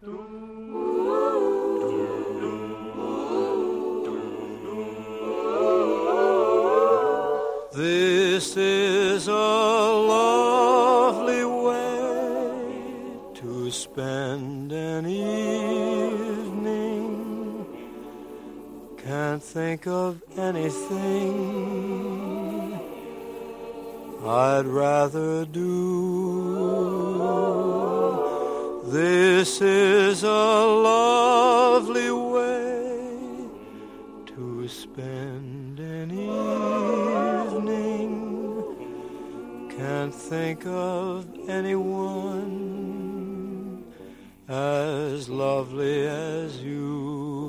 This is a lovely way to spend an evening. Can't think of anything I'd rather do. This is a lovely way to spend an evening. Can't think of anyone as lovely as you.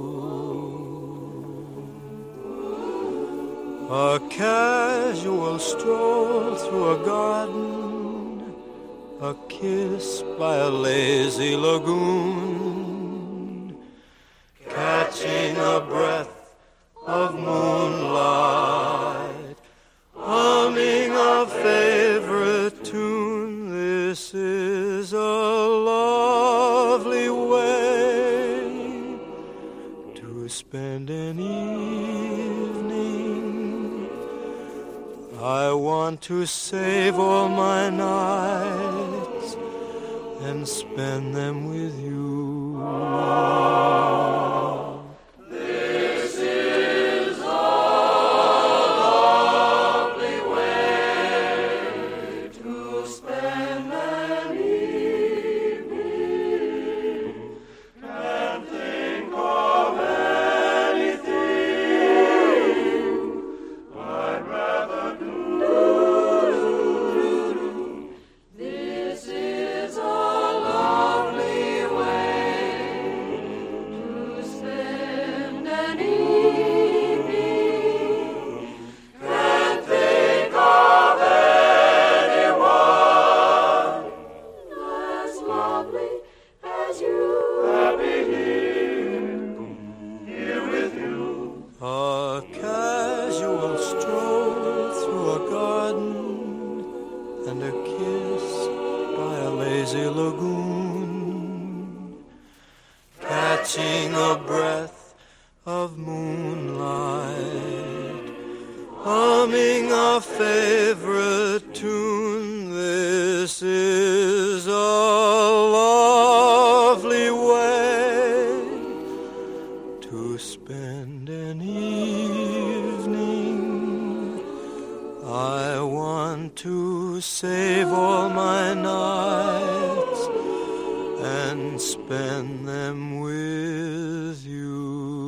A casual stroll through a garden, a kiss by a lazy lagoon, catching a breath of moonlight, humming a favorite tune. This is a lovely way to spend an evening. I want to save all my nights and spend them with you. A casual stroll through a garden and a kiss by a lazy lagoon, catching a breath of moonlight, humming a favorite tune. This is a lovely way to spend an evening. I want to save all my nights and spend them with you.